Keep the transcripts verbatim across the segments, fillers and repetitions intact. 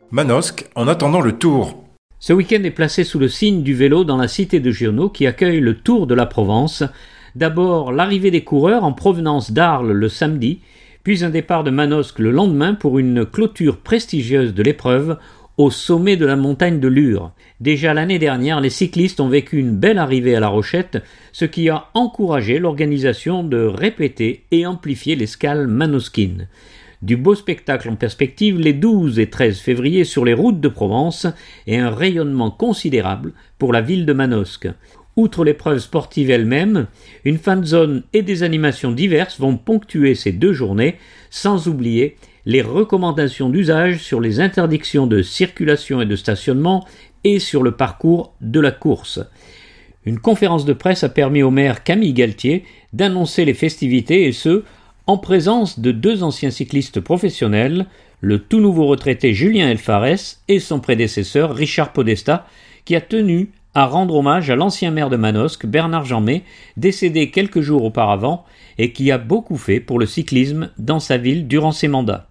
Manosque en attendant le Tour. Ce week-end est placé sous le signe du vélo dans la cité de Giono qui accueille le Tour de la Provence. D'abord l'arrivée des coureurs en provenance d'Arles le samedi, puis un départ de Manosque le lendemain pour une clôture prestigieuse de l'épreuve au sommet de la montagne de Lure. Déjà l'année dernière, les cyclistes ont vécu une belle arrivée à La Rochette, ce qui a encouragé l'organisation de répéter et amplifier l'escale manosquine. Du beau spectacle en perspective les douze et treize février sur les routes de Provence et un rayonnement considérable pour la ville de Manosque. Outre l'épreuve sportive elle-même, une fan zone et des animations diverses vont ponctuer ces deux journées, sans oublier les recommandations d'usage sur les interdictions de circulation et de stationnement et sur le parcours de la course. Une conférence de presse a permis au maire Camille Galtier d'annoncer les festivités et ce, en présence de deux anciens cyclistes professionnels, le tout nouveau retraité Julien Elfares et son prédécesseur Richard Podesta, qui a tenu à rendre hommage à l'ancien maire de Manosque, Bernard Jeanmet, décédé quelques jours auparavant et qui a beaucoup fait pour le cyclisme dans sa ville durant ses mandats.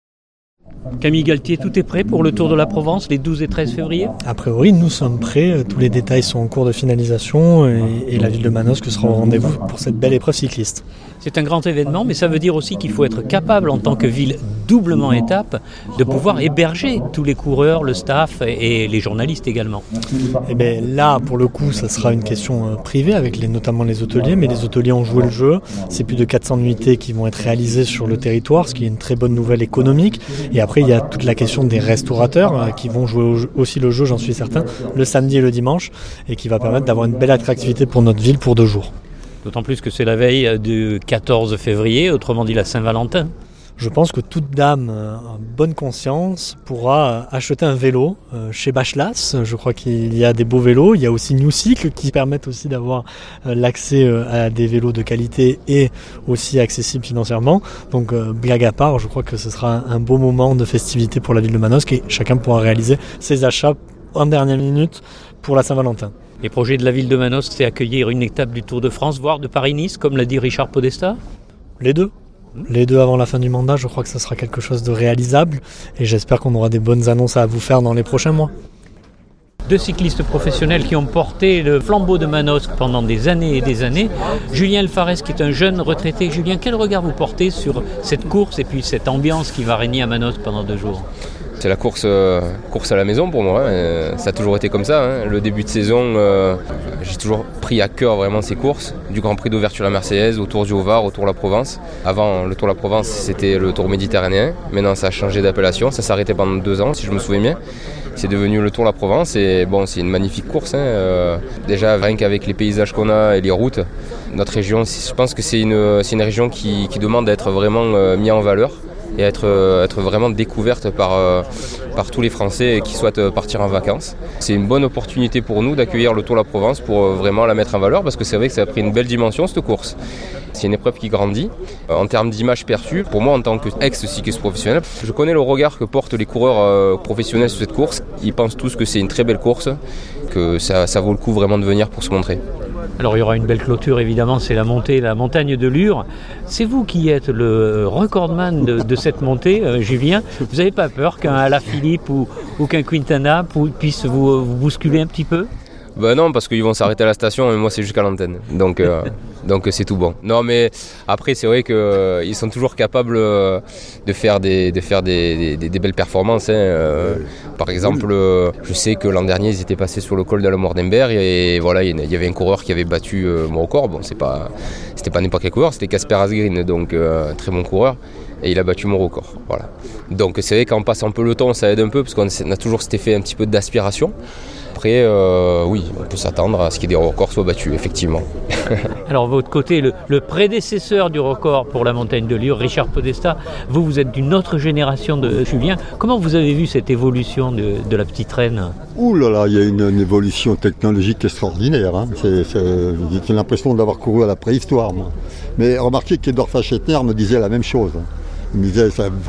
Camille Galtier, tout est prêt pour le Tour de la Provence les douze et treize février ? A priori, nous sommes prêts. Tous les détails sont en cours de finalisation et, et la ville de Manosque sera au rendez-vous pour cette belle épreuve cycliste. C'est un grand événement, mais ça veut dire aussi qu'il faut être capable, en tant que ville doublement étape, de pouvoir héberger tous les coureurs, le staff et les journalistes également. Et bien là, pour le coup, ça sera une question privée avec les, notamment les hôteliers, mais les hôteliers ont joué le jeu. C'est plus de quatre cents nuitées qui vont être réalisées sur le territoire, ce qui est une très bonne nouvelle économique. Et après, il y a toute la question des restaurateurs qui vont jouer aussi le jeu, j'en suis certain, le samedi et le dimanche, et qui va permettre d'avoir une belle attractivité pour notre ville pour deux jours. D'autant plus que c'est la veille du quatorze février, autrement dit la Saint-Valentin. Je pense que toute dame en bonne conscience pourra acheter un vélo chez Bachelas. Je crois qu'il y a des beaux vélos. Il y a aussi New Cycle qui permettent aussi d'avoir l'accès à des vélos de qualité et aussi accessibles financièrement. Donc blague à part, je crois que ce sera un beau moment de festivité pour la ville de Manosque et chacun pourra réaliser ses achats en dernière minute pour la Saint-Valentin. Les projets de la ville de Manosque, c'est accueillir une étape du Tour de France, voire de Paris-Nice, comme l'a dit Richard Podesta ? Les deux. Les deux avant la fin du mandat, je crois que ça sera quelque chose de réalisable et j'espère qu'on aura des bonnes annonces à vous faire dans les prochains mois. Deux cyclistes professionnels qui ont porté le flambeau de Manosque pendant des années et des années. Julien Elfares qui est un jeune retraité. Julien, quel regard vous portez sur cette course et puis cette ambiance qui va régner à Manosque pendant deux jours ? C'est la course, euh, course à la maison pour moi, hein. Ça a toujours été comme ça, hein. Le début de saison, euh, j'ai toujours pris à cœur vraiment ces courses, du Grand Prix d'ouverture à la Marseillaise, au Tour du Haut-Var, au Tour de la Provence. Avant, le Tour de la Provence, c'était le Tour méditerranéen, maintenant ça a changé d'appellation, ça s'est arrêté pendant deux ans si je me souviens bien. C'est devenu le Tour de la Provence et bon, c'est une magnifique course, hein. Euh, déjà rien qu'avec les paysages qu'on a et les routes, notre région, je pense que c'est une, c'est une région qui, qui demande d'être vraiment euh, mise en valeur et être, euh, être vraiment découverte par, euh, par tous les Français qui souhaitent partir en vacances. C'est une bonne opportunité pour nous d'accueillir le Tour de la Provence pour euh, vraiment la mettre en valeur parce que c'est vrai que ça a pris une belle dimension cette course. C'est une épreuve qui grandit. Euh, en termes d'image perçue, pour moi en tant qu'ex-cycliste professionnel, je connais le regard que portent les coureurs euh, professionnels sur cette course. Ils pensent tous que c'est une très belle course, que ça, ça vaut le coup vraiment de venir pour se montrer. Alors il y aura une belle clôture évidemment, c'est la montée, la montagne de Lure. C'est vous qui êtes le recordman de, de cette montée, euh, Julien. Vous n'avez pas peur qu'un Alaphilippe ou, ou qu'un Quintana puisse vous, vous bousculer un petit peu ? Ben non, parce qu'ils vont s'arrêter à la station et moi c'est jusqu'à l'antenne, donc, euh, donc c'est tout bon. Non mais après c'est vrai qu'ils euh, sont toujours capables euh, de faire des, de faire des, des, des belles performances. Hein. Euh, par exemple, euh, je sais que l'an dernier ils étaient passés sur le col de la Mordenberg et voilà, il y avait un coureur qui avait battu euh, mon record. Bon, c'est pas, c'était pas n'importe quel coureur, c'était Casper Asgreen, donc euh, très bon coureur. Et il a battu mon record, voilà. Donc c'est vrai qu'en passant un peu le temps, ça aide un peu parce qu'on a toujours cet effet un petit peu d'aspiration. Après, euh, oui, on peut s'attendre à ce que des records soient battus, effectivement. Alors, de votre côté, le, le prédécesseur du record pour la montagne de Lure, Richard Podesta, vous, vous êtes d'une autre génération de Julien. Comment vous avez vu cette évolution de, de la petite reine ? Ouh là là, il y a une, une évolution technologique extraordinaire. Hein. C'est, c'est, j'ai l'impression d'avoir couru à la préhistoire, moi. Mais remarquez qu'Edouard Fachetner me disait la même chose. Il me disait, ça,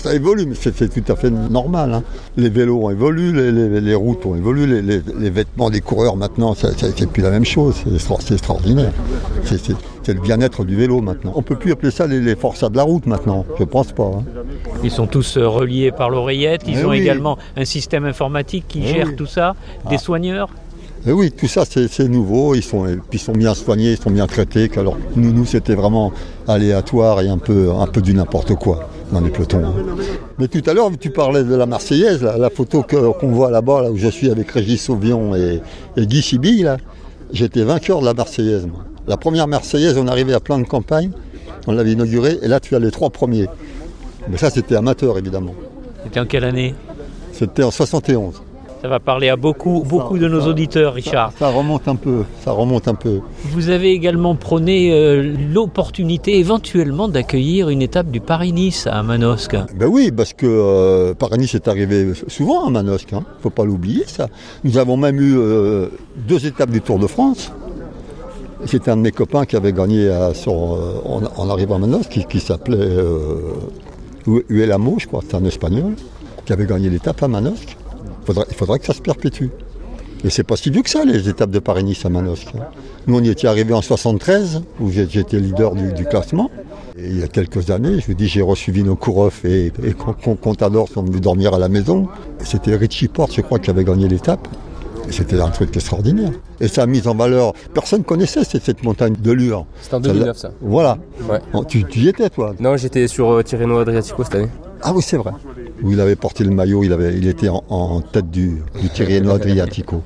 ça évolue, mais c'est, c'est tout à fait normal. Hein. Les vélos ont évolué, les, les, les routes ont évolué, les, les, les vêtements des coureurs maintenant, ça, ça, c'est plus la même chose. C'est, c'est extraordinaire. C'est, c'est, c'est le bien-être du vélo maintenant. On ne peut plus appeler ça les, les forçats de la route maintenant. Je ne pense pas. Hein. Ils sont tous reliés par l'oreillette. Ils Mais ont oui. également un système informatique qui Mais gère oui. tout ça. Des Ah. soigneurs. Et oui, tout ça c'est, c'est nouveau, ils sont, ils sont bien soignés, ils sont bien traités. Alors nous, nous c'était vraiment aléatoire et un peu, un peu du n'importe quoi dans les pelotons. Hein. Mais tout à l'heure, tu parlais de la Marseillaise, là, la photo que, qu'on voit là-bas, là où je suis avec Régis Sauvion et, et Guy Sibille, là, j'étais vainqueur de la Marseillaise. Moi. La première Marseillaise, on arrivait à plein de campagne, on l'avait inaugurée, et là tu as les trois premiers. Mais ça c'était amateur évidemment. C'était en quelle année? C'était en soixante et onze. Ça va parler à beaucoup, beaucoup de nos ça, auditeurs, Richard. Ça, ça remonte un peu, ça remonte un peu. Vous avez également prôné euh, l'opportunité éventuellement d'accueillir une étape du Paris-Nice à Manosque. Ben oui, parce que euh, Paris-Nice est arrivé souvent à Manosque, il hein, ne faut pas l'oublier ça. Nous avons même eu euh, deux étapes du Tour de France. C'était un de mes copains qui avait gagné à, sur, euh, en, en arrivant à Manosque, qui, qui s'appelait euh, Uelamo, je crois, c'est un Espagnol, qui avait gagné l'étape à Manosque. Il faudrait, il faudrait que ça se perpétue. Et c'est pas si vieux que ça, les étapes de Paris-Nice à Manosque. Nous, on y était arrivés en soixante-treize, où j'étais leader du, du classement. Et il y a quelques années, je vous dis, j'ai reçu Vinokourov et, et Contador sont venus dormir à la maison. Et c'était Richie Porte, je crois, qui avait gagné l'étape. Et c'était un truc extraordinaire. Et ça a mis en valeur... Personne ne connaissait cette, cette montagne de Lure. C'était en deux mille neuf ça. Voilà. Ouais. Tu, tu y étais, toi? Non, j'étais sur euh, Tirreno Adriatico cette année. Ah oui, c'est vrai. Où il avait porté le maillot, il, avait, il était en, en tête du, du Tirreno Adriatico.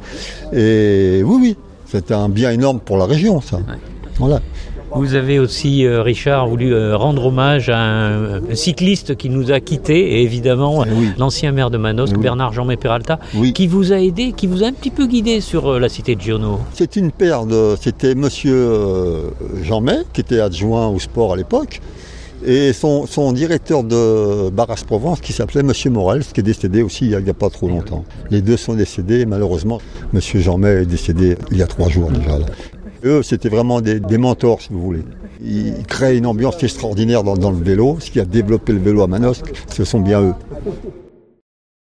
Et oui, oui, c'était un bien énorme pour la région, ça. Ouais. Voilà. Vous avez aussi, euh, Richard, voulu euh, rendre hommage à un, un cycliste qui nous a quittés, et évidemment eh oui. l'ancien maire de Manosque, oui. Bernard Jeanmay Peralta, oui. qui vous a aidé, qui vous a un petit peu guidé sur euh, la cité de Giono. C'est une paire de... C'était monsieur euh, Jeanmay, qui était adjoint au sport à l'époque, et son, son directeur de Barras-Provence qui s'appelait monsieur Morel, qui est décédé aussi il n'y a, a pas trop longtemps. Les deux sont décédés, malheureusement. Monsieur Jeanmay est décédé il y a trois jours déjà. Là. Eux, c'était vraiment des, des mentors, si vous voulez. Ils créent une ambiance extraordinaire dans, dans le vélo. Ce qui a développé le vélo à Manosque, ce sont bien eux.